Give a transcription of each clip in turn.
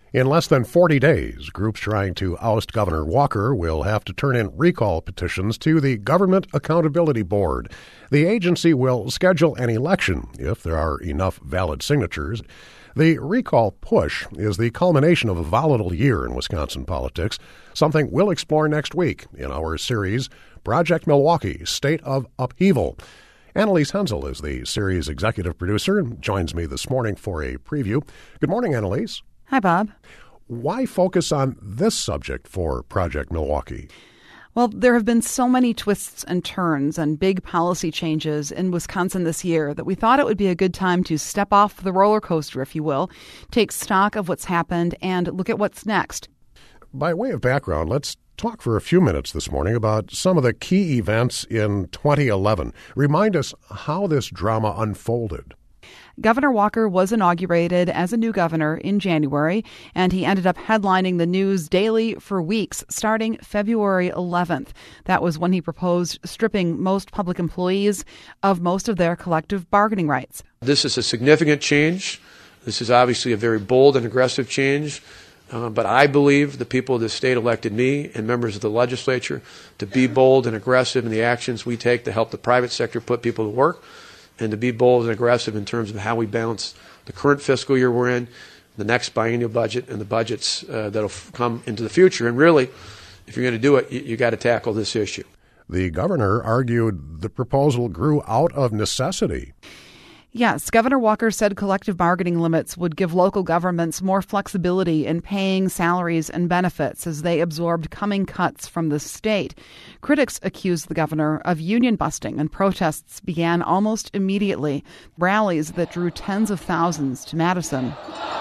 In less than 40 days, groups trying to oust Governor Walker will have to turn in recall petitions to the Government Accountability Board. The agency will schedule an election if there are enough valid signatures. The recall push is the culmination of a volatile year in Wisconsin politics, something we'll explore next week in our series, Project Milwaukee, State of Upheaval. Annalise Hensel is the series executive producer and joins me this morning for a preview. Good morning, Annalise. Hi, Bob. Why focus on this subject for Project Milwaukee? Well, there have been so many twists and turns and big policy changes in Wisconsin this year that we thought it would be a good time to step off the roller coaster, if you will, take stock of what's happened and look at what's next. By way of background, let's talk for a few minutes this morning about some of the key events in 2011. Remind us how this drama unfolded. Governor Walker was inaugurated as a new governor in January, and he ended up headlining the news daily for weeks, starting February 11th. That was when he proposed stripping most public employees of most of their collective bargaining rights. This is a significant change. This is obviously a very bold and aggressive change. But I believe the people of the state elected me and members of the legislature to be bold and aggressive in the actions we take to help the private sector put people to work, and to be bold and aggressive in terms of how we balance the current fiscal year we're in, the next biennial budget, and the budgets that'll come into the future. And really, if you're going to do it, you got to tackle this issue. The governor argued the proposal grew out of necessity. Yes, Governor Walker said collective bargaining limits would give local governments more flexibility in paying salaries and benefits as they absorbed coming cuts from the state. Critics accused the governor of union busting, and protests began almost immediately. Rallies that drew tens of thousands to Madison.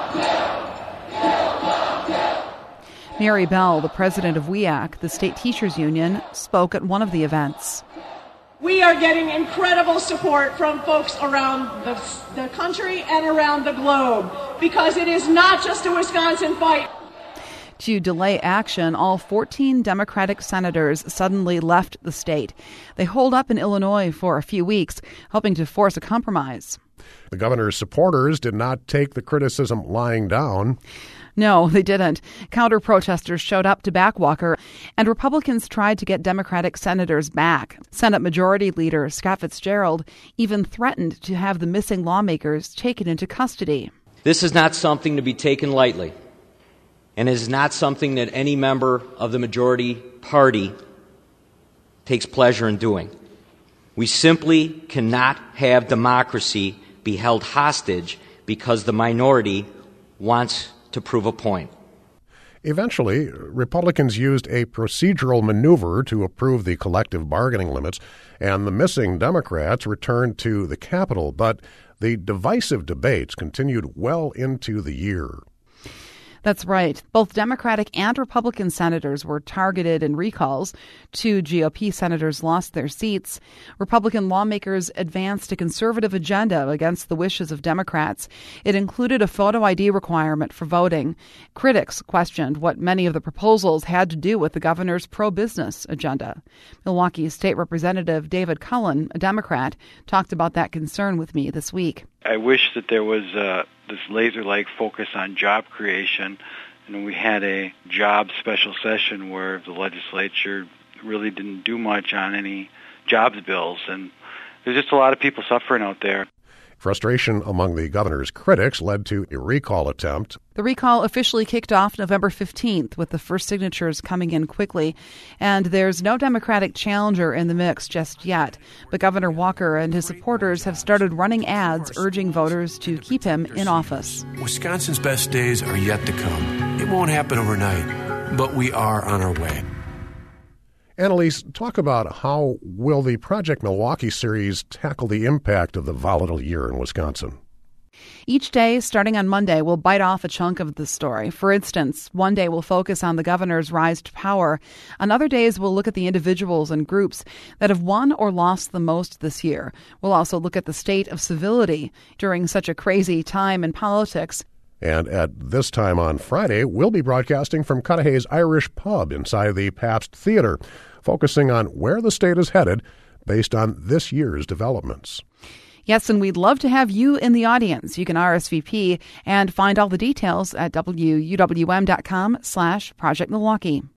Mary Bell, the president of WEAC, the state teachers union, spoke at one of the events. We are getting incredible support from folks around the country and around the globe, because it is not just a Wisconsin fight. To delay action, all 14 Democratic senators suddenly left the state. They holed up in Illinois for a few weeks, hoping to force a compromise. The governor's supporters did not take the criticism lying down. No, they didn't. Counter-protesters showed up to back Walker, and Republicans tried to get Democratic senators back. Senate Majority Leader Scott Fitzgerald even threatened to have the missing lawmakers taken into custody. This is not something to be taken lightly, and is not something that any member of the majority party takes pleasure in doing. We simply cannot have democracy be held hostage because the minority wants to prove a point. Eventually, Republicans used a procedural maneuver to approve the collective bargaining limits, and the missing Democrats returned to the Capitol. But the divisive debates continued well into the year. That's right. Both Democratic and Republican senators were targeted in recalls. 2 GOP senators lost their seats. Republican lawmakers advanced a conservative agenda against the wishes of Democrats. It included a photo ID requirement for voting. Critics questioned what many of the proposals had to do with the governor's pro-business agenda. Milwaukee State Representative David Cullen, a Democrat, talked about that concern with me this week. I wish that there was this laser-like focus on job creation, and we had a job special session where the legislature really didn't do much on any jobs bills, and there's just a lot of people suffering out there. Frustration among the governor's critics led to a recall attempt. The recall officially kicked off November 15th, with the first signatures coming in quickly. And there's no Democratic challenger in the mix just yet. But Governor Walker and his supporters have started running ads urging voters to keep him in office. Wisconsin's best days are yet to come. It won't happen overnight, but we are on our way. Annalise, talk about how will the Project Milwaukee series tackle the impact of the volatile year in Wisconsin? Each day, starting on Monday, we'll bite off a chunk of the story. For instance, one day we'll focus on the governor's rise to power. On other days, we'll look at the individuals and groups that have won or lost the most this year. We'll also look at the state of civility during such a crazy time in politics. And at this time on Friday, we'll be broadcasting from Cudahy's Irish Pub inside the Pabst Theater, focusing on where the state is headed based on this year's developments. Yes, and we'd love to have you in the audience. You can RSVP and find all the details at wuwm.com/Project Milwaukee.